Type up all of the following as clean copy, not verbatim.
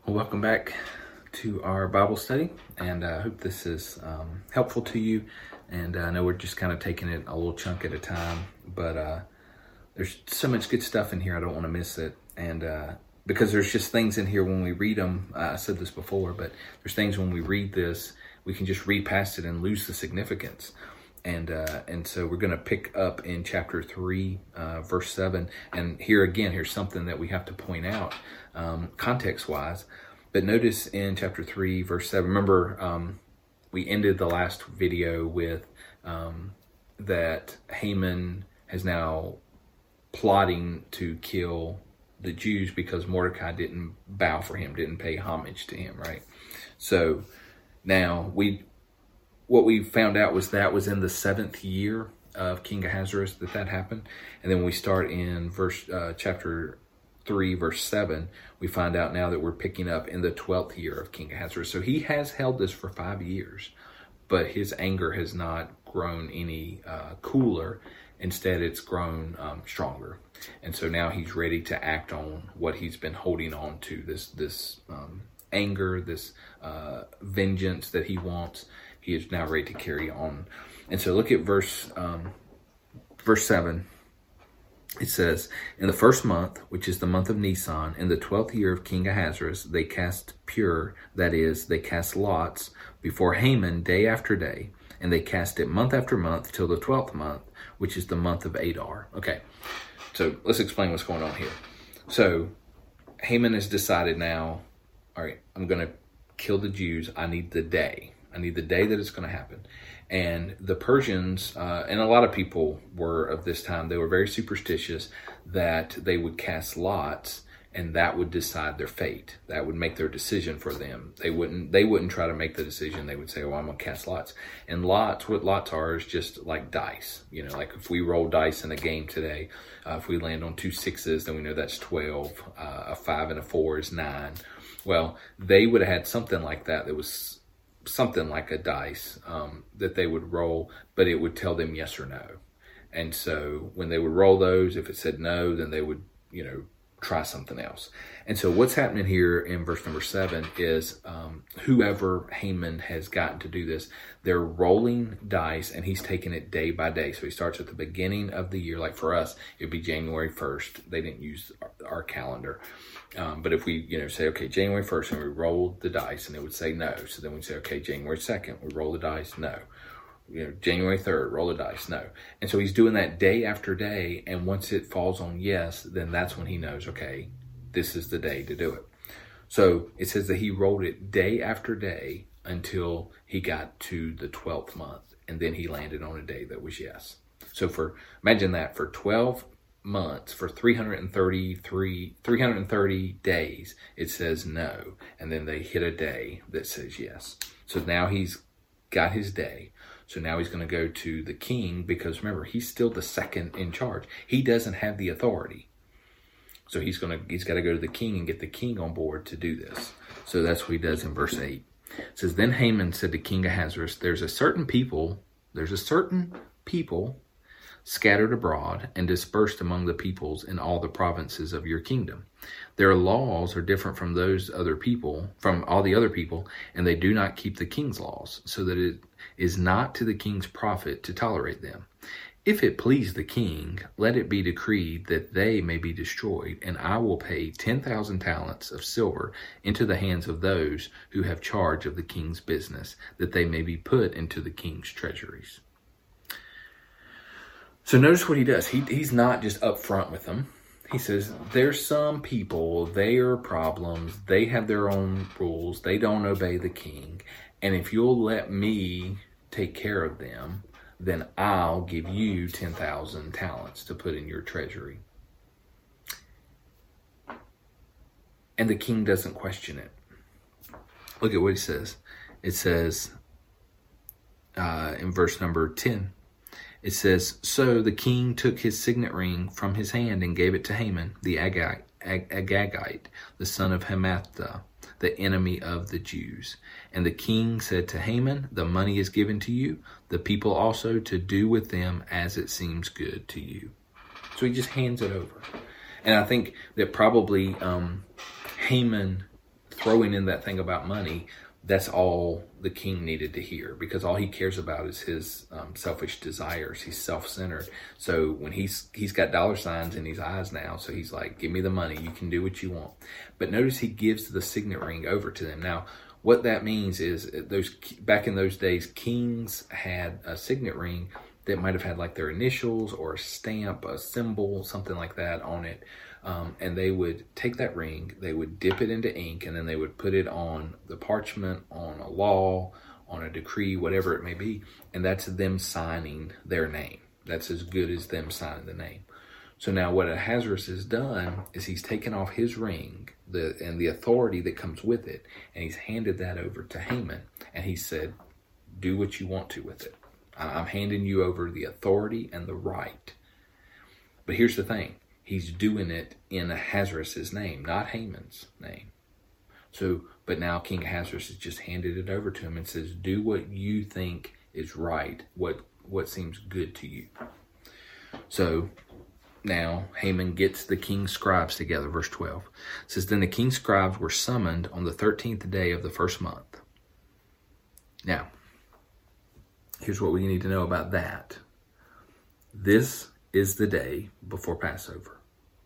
Well, welcome back to our Bible study, and I hope this is helpful to you. And I know we're just kind of taking it a little chunk at a time, but there's so much good stuff in here, I don't want to miss it. And because there's just things in here when we read them, I said this before, but there's things when we read this, we can just read past it and lose the significance. And so we're going to pick up in chapter 3, verse 7. And here again, here's something that we have to point out context-wise. But notice in chapter 3, verse 7, remember we ended the last video with that Haman is now plotting to kill the Jews because Mordecai didn't bow for him, didn't pay homage to him, right? So now what we found out was that was in the 7th year of King Ahasuerus that happened. And then when we start in chapter 3, verse 7, we find out now that we're picking up in the 12th year of King Ahasuerus. So he has held this for 5 years, but his anger has not grown any cooler. Instead, it's grown stronger. And so now he's ready to act on what he's been holding on to, this anger, this vengeance that he wants. He is now ready to carry on. And so look at verse 7. It says, in the first month, which is the month of Nisan, in the 12th year of King Ahasuerus, they cast pur, that is, they cast lots, before Haman day after day, and they cast it month after month till the 12th month, which is the month of Adar. Okay, so let's explain what's going on here. So Haman has decided now, all right, I'm going to kill the Jews. I need the day. I need the day that it's going to happen. And the Persians, and a lot of people were of this time, they were very superstitious that they would cast lots and that would decide their fate. That would make their decision for them. They wouldn't try to make the decision. They would say, oh, I'm going to cast lots. And lots, what lots are is just like dice. You know, like if we roll dice in a game today, if we land on 2 6s, then we know that's 12. A 5 and a 4 is 9. Well, they would have had something like that was something like a dice that they would roll, but it would tell them yes or no. And so when they would roll those, if it said no, then they would, try something else. And so what's happening here in verse number 7 is whoever Haman has gotten to do this, they're rolling dice and he's taking it day by day. So he starts at the beginning of the year. Like for us, it'd be January 1st. They didn't use our calendar. But if we, say, okay, January 1st, and we rolled the dice and it would say no. So then we say, okay, January 2nd, we roll the dice, no. January 3rd, roll the dice, no. And so he's doing that day after day. And once it falls on yes, then that's when he knows, okay, this is the day to do it. So it says that he rolled it day after day until he got to the 12th month. And then he landed on a day that was yes. So imagine that for 12 months, for 330 days, it says no. And then they hit a day that says yes. So now he's got his day. So now he's going to go to the king because remember, he's still the second in charge. He doesn't have the authority. So he's got to go to the king and get the king on board to do this. So that's what he does in verse 8. It says, then Haman said to King Ahasuerus, there's a certain people scattered abroad and dispersed among the peoples in all the provinces of your kingdom. Their laws are different from all the other people, and they do not keep the king's laws, so that it is not to the king's profit to tolerate them. If it please the king, let it be decreed that they may be destroyed, and I will pay 10,000 talents of silver into the hands of those who have charge of the king's business, that they may be put into the king's treasuries. So notice what he does. He's not just upfront with them. He says, there's some people, they are problems. They have their own rules. They don't obey the king. And if you'll let me take care of them, then I'll give you 10,000 talents to put in your treasury. And the king doesn't question it. Look at what he says. It says in verse number 10, it says, so the king took his signet ring from his hand and gave it to Haman, the Agagite, the son of Hammedatha, the enemy of the Jews. And the king said to Haman, the money is given to you, the people also to do with them as it seems good to you. So he just hands it over. And I think that probably Haman throwing in that thing about money, that's all the king needed to hear, because all he cares about is his selfish desires. He's self-centered. So when he's got dollar signs in his eyes now, so he's like, give me the money. You can do what you want. But notice he gives the signet ring over to them. Now, what that means is back in those days, kings had a signet ring that might have had like their initials or a stamp, a symbol, something like that on it. And they would take that ring, they would dip it into ink, and then they would put it on the parchment, on a law, on a decree, whatever it may be. And that's them signing their name. That's as good as them signing the name. So now what Ahasuerus has done is he's taken off his ring and the authority that comes with it, and he's handed that over to Haman. And he said, do what you want to with it. I'm handing you over the authority and the right. But here's the thing. He's doing it in Ahasuerus' name, not Haman's name. So, but now King Ahasuerus has just handed it over to him and says, do what you think is right, what seems good to you. So now Haman gets the king's scribes together. Verse 12 it says, then the king's scribes were summoned on the 13th day of the first month. Now, here's what we need to know about that. This is the day before Passover.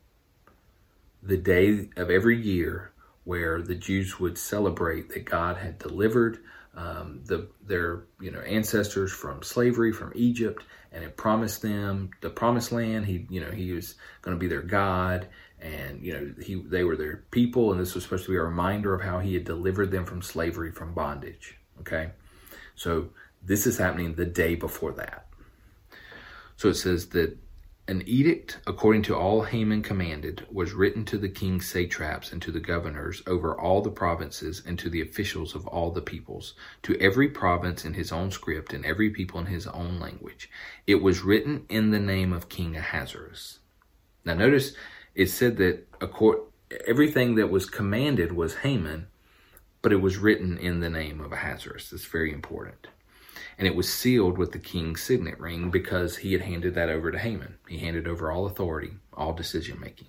The day of every year where the Jews would celebrate that God had delivered their ancestors from slavery, from Egypt, and had promised them the promised land. He was going to be their God, and they were their people, and this was supposed to be a reminder of how he had delivered them from slavery, from bondage. Okay, so this is happening the day before that. So it says that an edict, according to all Haman commanded, was written to the king's satraps and to the governors over all the provinces and to the officials of all the peoples, to every province in his own script and every people in his own language. It was written in the name of King Ahasuerus. Now notice it said that everything that was commanded was Haman, but it was written in the name of Ahasuerus. That's very important. And it was sealed with the king's signet ring because he had handed that over to Haman. He handed over all authority, all decision-making.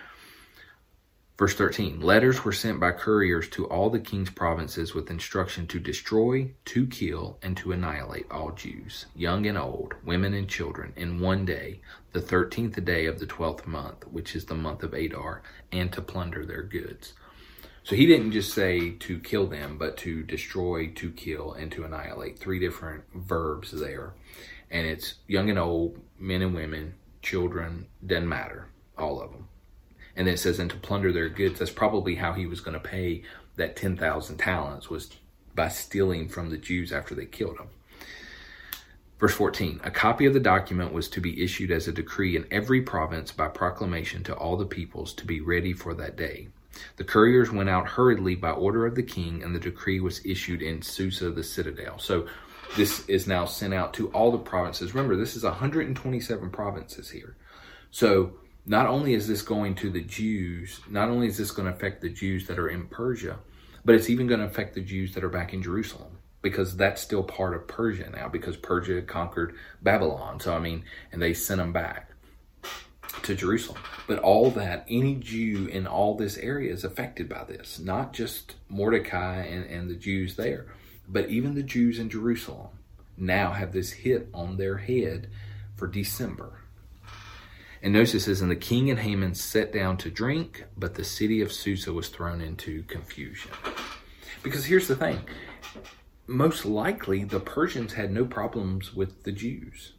Verse 13, letters were sent by couriers to all the king's provinces with instruction to destroy, to kill, and to annihilate all Jews, young and old, women and children, in one day, the 13th day of the 12th month, which is the month of Adar, and to plunder their goods. So he didn't just say to kill them, but to destroy, to kill, and to annihilate. 3 different verbs there. And it's young and old, men and women, children, doesn't matter, all of them. And then it says, and to plunder their goods. That's probably how he was going to pay that 10,000 talents, was by stealing from the Jews after they killed them. Verse 14, a copy of the document was to be issued as a decree in every province by proclamation to all the peoples to be ready for that day. The couriers went out hurriedly by order of the king, and the decree was issued in Susa, the citadel. So this is now sent out to all the provinces. Remember, this is 127 provinces here. So not only is this going to the Jews, not only is this going to affect the Jews that are in Persia, but it's even going to affect the Jews that are back in Jerusalem, because that's still part of Persia now, because Persia conquered Babylon. So, and they sent them back to Jerusalem. But all that, any Jew in all this area is affected by this. Not just Mordecai and the Jews there, but even the Jews in Jerusalem now have this hit on their head for December. And notice it says, and the king and Haman sat down to drink, but the city of Susa was thrown into confusion. Because here's the thing. Most likely the Persians had no problems with the Jews.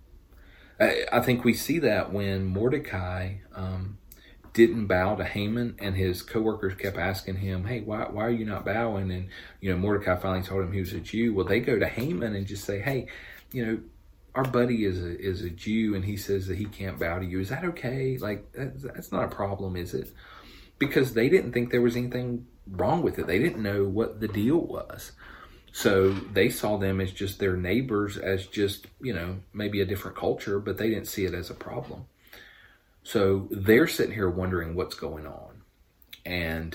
I think we see that when Mordecai didn't bow to Haman, and his co-workers kept asking him, hey, why are you not bowing? And, Mordecai finally told him he was a Jew. Well, they go to Haman and just say, hey, our buddy is a Jew, and he says that he can't bow to you. Is that okay? Like, that's not a problem, is it? Because they didn't think there was anything wrong with it. They didn't know what the deal was. So they saw them as just their neighbors, as just, maybe a different culture, but they didn't see it as a problem. So they're sitting here wondering what's going on. And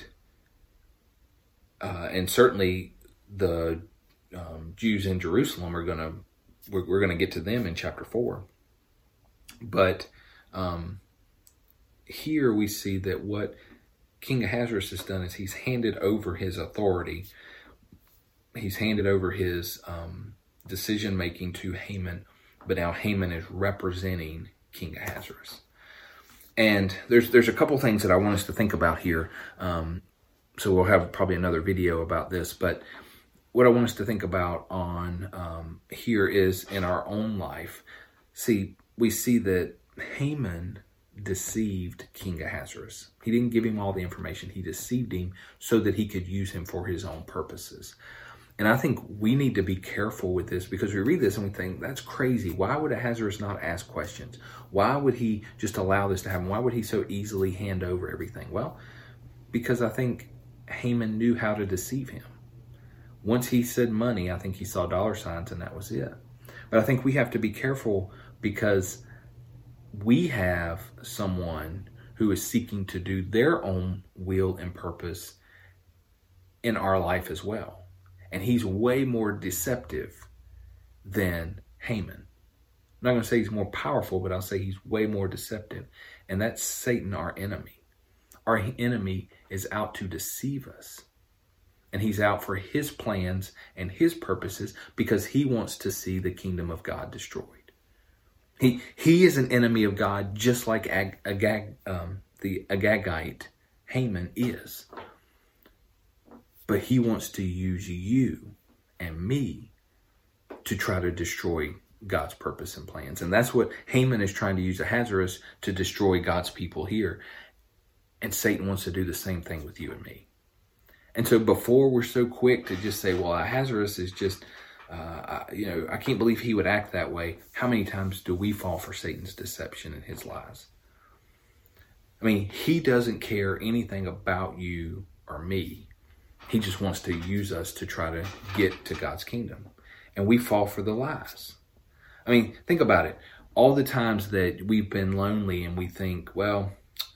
certainly the Jews in Jerusalem are we're going to get to them in chapter 4. But here we see that what King Ahasuerus has done is he's handed over his authority. He's handed over his decision-making to Haman, but now Haman is representing King Ahasuerus. And there's a couple things that I want us to think about here. So we'll have probably another video about this, but what I want us to think about on here is in our own life. We see that Haman deceived King Ahasuerus. He didn't give him all the information. He deceived him so that he could use him for his own purposes. And I think we need to be careful with this, because we read this and we think, that's crazy. Why would Ahasuerus not ask questions? Why would he just allow this to happen? Why would he so easily hand over everything? Well, because I think Haman knew how to deceive him. Once he said money, I think he saw dollar signs and that was it. But I think we have to be careful, because we have someone who is seeking to do their own will and purpose in our life as well. And he's way more deceptive than Haman. I'm not going to say he's more powerful, but I'll say he's way more deceptive. And that's Satan, our enemy. Our enemy is out to deceive us. And he's out for his plans and his purposes, because he wants to see the kingdom of God destroyed. He is an enemy of God, just like the Agagite Haman is. But he wants to use you and me to try to destroy God's purpose and plans. And that's what Haman is trying to use Ahasuerus to destroy God's people here. And Satan wants to do the same thing with you and me. And so before we're so quick to just say, well, Ahasuerus is just, I can't believe he would act that way. How many times do we fall for Satan's deception and his lies? I mean, he doesn't care anything about you or me. He just wants to use us to try to get to God's kingdom. And we fall for the lies. I mean, think about it. All the times that we've been lonely and we think, well,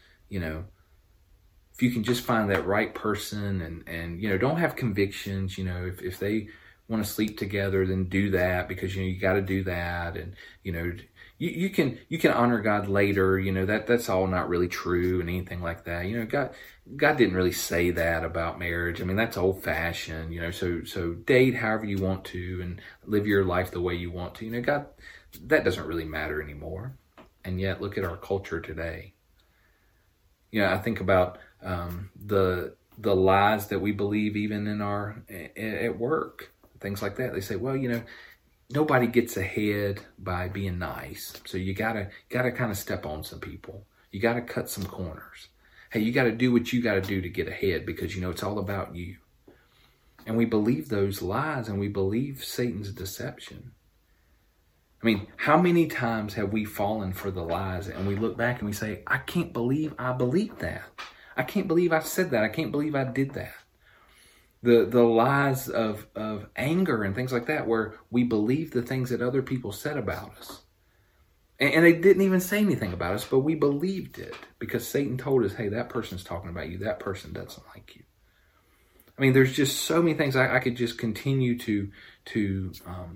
if you can just find that right person and don't have convictions, if they want to sleep together, then do that, because, you got to do that. And, you can honor God later, that's all not really true and anything like that. God didn't really say that about marriage. I mean, that's old fashioned, so date however you want to and live your life the way you want to. God, that doesn't really matter anymore. And yet look at our culture today. I think about the lies that we believe even in at work, things like that. They say, well, nobody gets ahead by being nice. So you gotta kind of step on some people. You gotta cut some corners. Hey, you gotta do what you gotta do to get ahead, because it's all about you. And we believe those lies, and we believe Satan's deception. I mean, how many times have we fallen for the lies and we look back and we say, I can't believe I believed that. I can't believe I said that. I can't believe I did that. The lies of anger and things like that, where we believe the things that other people said about us. And they didn't even say anything about us, but we believed it because Satan told us, hey, that person's talking about you. That person doesn't like you. I mean, there's just so many things I could just continue to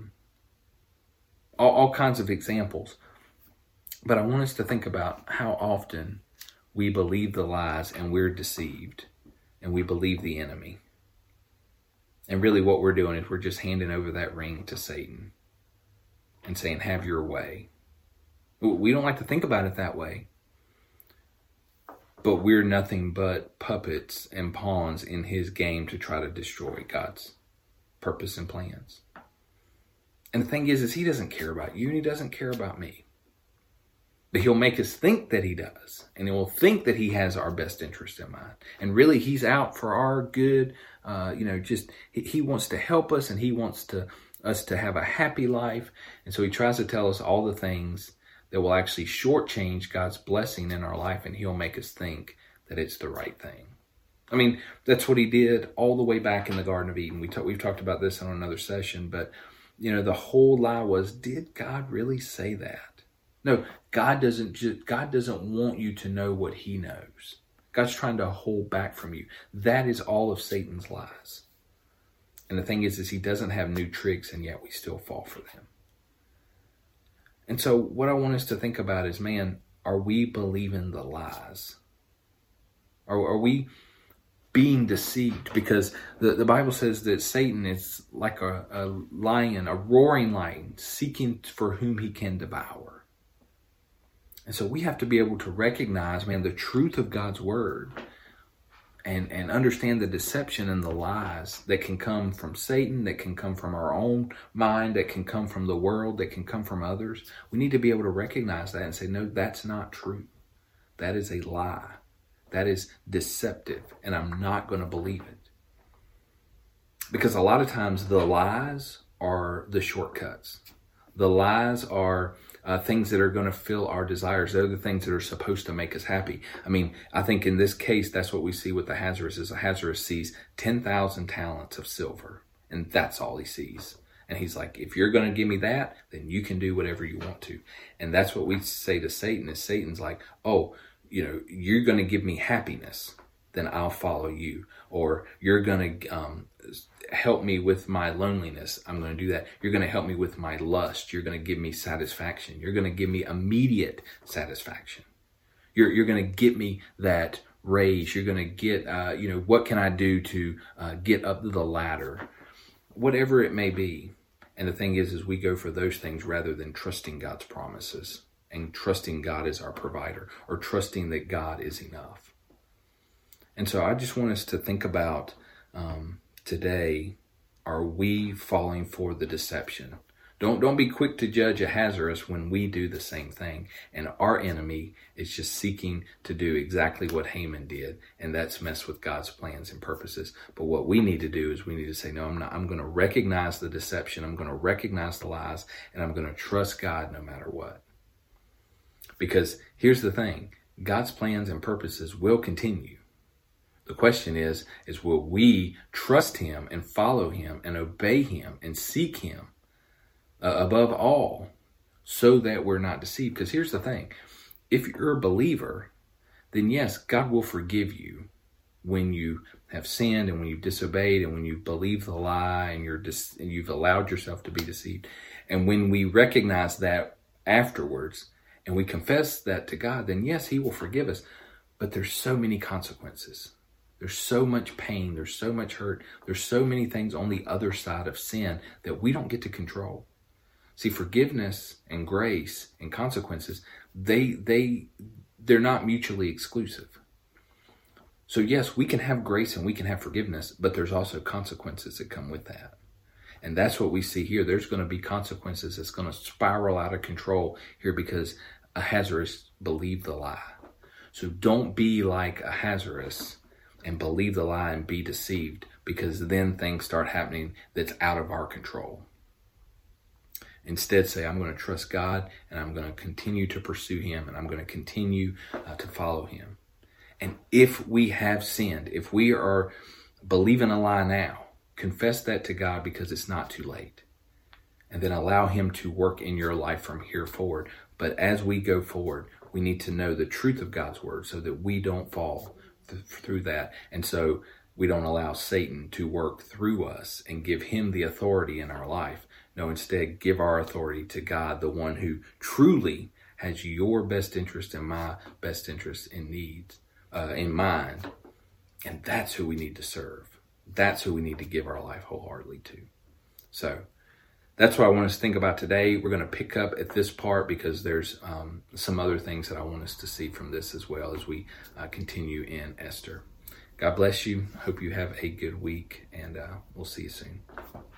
all kinds of examples. But I want us to think about how often we believe the lies and we're deceived and we believe the enemy. And really what we're doing is we're just handing over that ring to Satan and saying, have your way. We don't like to think about it that way. But we're nothing but puppets and pawns in his game to try to destroy God's purpose and plans. And the thing is he doesn't care about you and he doesn't care about me. But he'll make us think that he does. And he'll think that he has our best interest in mind. And really he's out for our good. He wants to help us and he wants us to have a happy life. And so he tries to tell us all the things that will actually shortchange God's blessing in our life. And he'll make us think that it's the right thing. I mean, that's what he did all the way back in the Garden of Eden. We've talked about this on another session, but the whole lie was, did God really say that? No, God doesn't want you to know what he knows. God's trying to hold back from you. That is all of Satan's lies. And the thing is he doesn't have new tricks, and yet we still fall for them. And so what I want us to think about is, man, are we believing the lies? Are we being deceived? Because the Bible says that Satan is like a lion, a roaring lion, seeking for whom he can devour. And so we have to be able to recognize, the truth of God's word and understand the deception and the lies that can come from Satan, that can come from our own mind, that can come from the world, that can come from others. We need to be able to recognize that and say, no, that's not true. That is a lie. That is deceptive, and I'm not going to believe it. Because a lot of times the lies are the shortcuts. The lies are things that are going to fill our desires. They're the things that are supposed to make us happy. I think in this case, that's what we see with Ahasuerus. Is Ahasuerus sees 10,000 talents of silver, and that's all he sees. And he's like, if you're going to give me that, then you can do whatever you want to. And that's what we say to Satan, is Satan's like, oh, you're going to give me happiness, then I'll follow you. Or you're going to help me with my loneliness. I'm going to do that. You're going to help me with my lust. You're going to give me satisfaction. You're going to give me immediate satisfaction. You're going to get me that raise. You're going to get, what can I do to get up the ladder? Whatever it may be. And the thing is we go for those things rather than trusting God's promises and trusting God as our provider, or trusting that God is enough. And so I just want us to think about today, are we falling for the deception? Don't be quick to judge Ahasuerus when we do the same thing. And our enemy is just seeking to do exactly what Haman did, and that's mess with God's plans and purposes. But what we need to do is we need to say, no, I'm not. I'm going to recognize the deception. I'm going to recognize the lies, and I'm going to trust God no matter what. Because here's the thing, God's plans and purposes will continue. The question is will we trust him and follow him and obey him and seek him above all, so that we're not deceived? Because here's the thing, if you're a believer, then yes, God will forgive you when you have sinned and when you've disobeyed and when you believe the lie and you've allowed yourself to be deceived. And when we recognize that afterwards and we confess that to God, then yes, he will forgive us. But there's so many consequences. There's so much pain. There's so much hurt. There's so many things on the other side of sin that we don't get to control. See, forgiveness and grace and consequences, they're not mutually exclusive. So yes, we can have grace and we can have forgiveness, but there's also consequences that come with that. And that's what we see here. There's going to be consequences that's going to spiral out of control here because Ahasuerus believed the lie. So don't be like Ahasuerus and believe the lie and be deceived, because then things start happening that's out of our control. Instead, say, I'm going to trust God, and I'm going to continue to pursue him, and I'm going to continue to follow him. And if we have sinned, if we are believing a lie now, confess that to God, because it's not too late. And then allow him to work in your life from here forward. But as we go forward, we need to know the truth of God's word so that we don't fall through that. And so we don't allow Satan to work through us and give him the authority in our life. No, instead, give our authority to God, the one who truly has your best interest and my best interest in mind. And that's who we need to serve. That's who we need to give our life wholeheartedly to. So that's what I want us to think about today. We're going to pick up at this part because there's some other things that I want us to see from this as well as we continue in Esther. God bless you. Hope you have a good week, and we'll see you soon.